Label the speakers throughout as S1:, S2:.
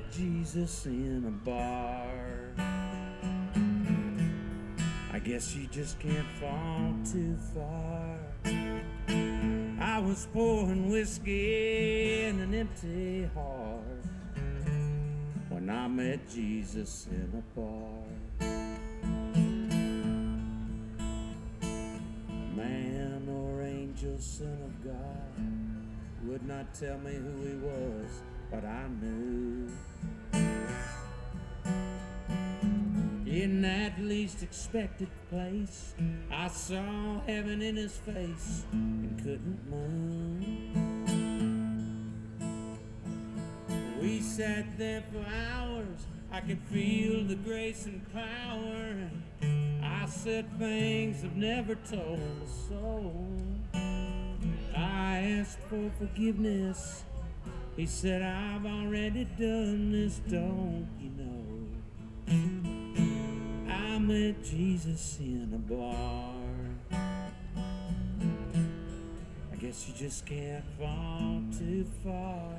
S1: met Jesus in a bar. I guess you just can't fall too far. I was pouring whiskey in an empty heart when I met Jesus in a bar. Man or angel, son of God, would not tell me who he was, but I knew. In that least expected place, I saw heaven in his face and couldn't move. We sat there for hours, I could feel the grace and power. I said things I've never told a soul. I asked for forgiveness. He said, I've already done this, don't you know? I met Jesus in a bar. I guess you just can't fall too far.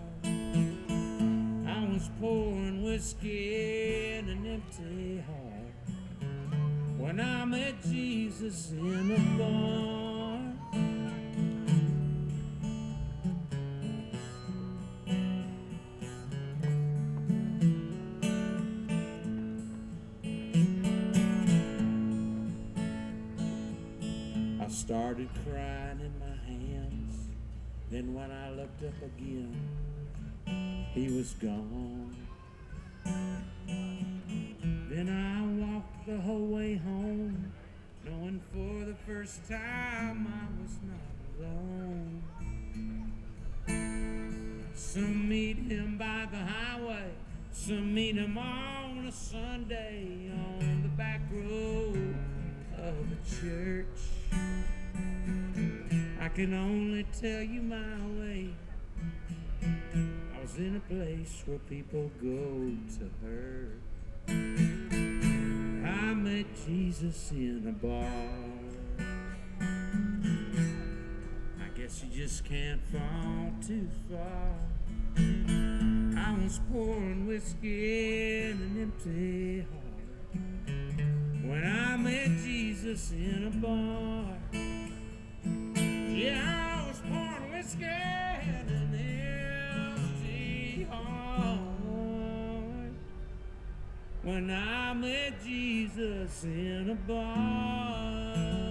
S1: I was pouring whiskey in an empty heart when I met Jesus in a bar. I started crying in my hands. Then when I looked up again, he was gone. Then I walked the whole way home, knowing for the first time I was not alone. Some meet him by the highway, some meet him on a Sunday on the back road of a church. I can only tell you my way. I was in a place where people go to hurt. I met Jesus in a bar. I guess you just can't fall too far. I was pouring whiskey in an empty heart when I met Jesus in a bar. Yeah, I was pouring whiskey in an empty heart when I met Jesus in a bar.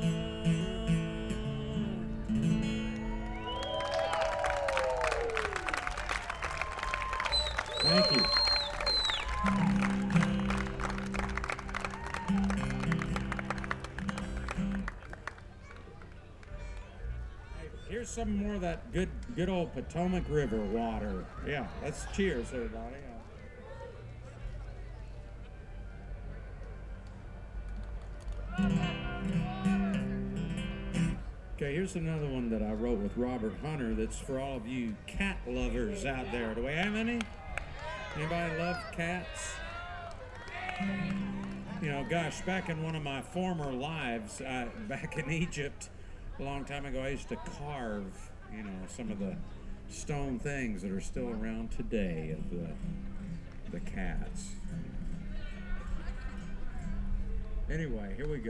S1: Thank you. Here's some more of that good old Potomac River water. Yeah, let's cheers, everybody. Okay, here's another one that I wrote with Robert Hunter that's for all of you cat lovers out there. Do we have any? Anybody love cats? You know, gosh, back in one of my former lives, back in Egypt, a long time ago, I used to carve, you know, some of the stone things that are still around today of the cats. Anyway, here we go.